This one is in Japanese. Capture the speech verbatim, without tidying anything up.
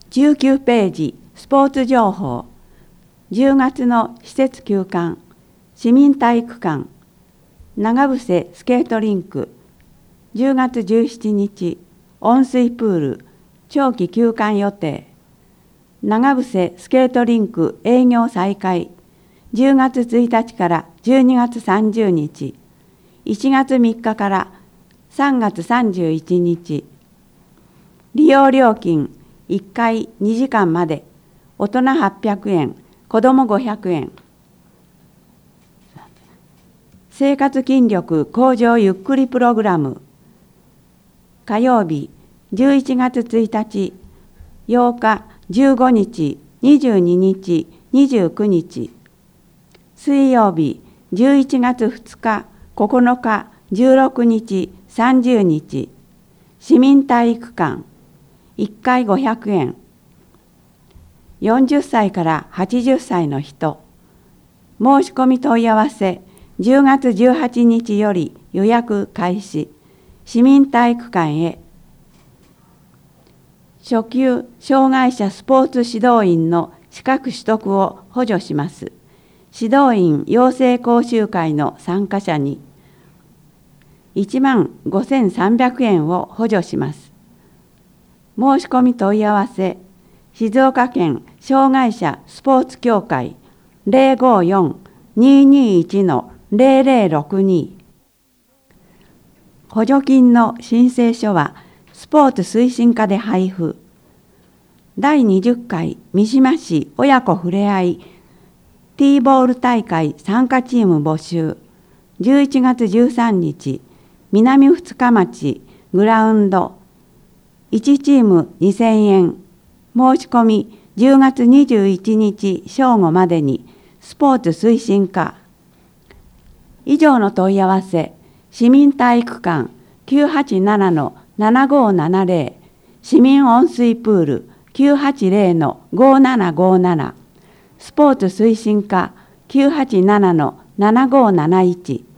じゅうきゅうページスポーツ情報。じゅうがつの施設休館、市民体育館、長伏スケートリンク、じゅうがつじゅうしちにち温水プール長期休館予定。長伏スケートリンク営業再開、じゅうがつついたちからじゅうにがつさんじゅうにち、いちがつみっかからさんがつさんじゅういちにち。利用料金いっかいにじかんまで、大人はっぴゃくえん、子どもごひゃくえん。生活筋力向上ゆっくりプログラム。火曜日じゅういちがつついたち、ようか、じゅうごにち、にじゅうににち、にじゅうくにち。水曜日じゅういちがつふつか、ここのか、じゅうろくにち、さんじゅうにち。市民体育館、いっかいごひゃくえん。よんじゅっさいからはちじゅっさいの人。申し込み問い合わせ、じゅうがつじゅうはちにちより予約開始。市民体育館へ。初級障害者スポーツ指導員の資格取得を補助します。指導員養成講習会の参加者にいちまんごせんさんびゃくえんを補助します。申し込み問い合わせ、静岡県障害者スポーツ協会 ゼロごよん にーにーいち のゼロゼロろくに。補助金の申請書はスポーツ推進課で配布。だいにじゅっかい三島市親子ふれあい T ボール大会参加チーム募集。じゅういちがつじゅうさんにち、南二日町グラウンド。いちチームにせんえん。申し込みじゅうがつにじゅういちにち正午までにスポーツ推進課。以上の問い合わせ、市民体育館 きゅうはちななのななごーななぜろ、市民温水プール きゅうはちぜろのごーななごーなな、スポーツ推進課 きゅうはちななのななごーなないち。